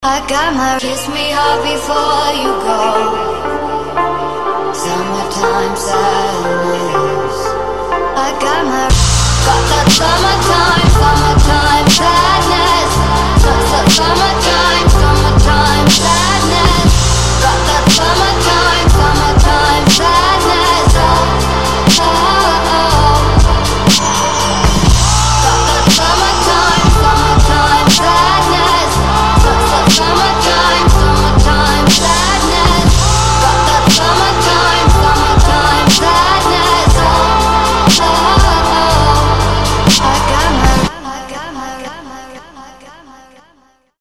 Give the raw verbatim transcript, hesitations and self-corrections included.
I got my kiss me hard before you go. Summertime sadness. I got my got that summertime.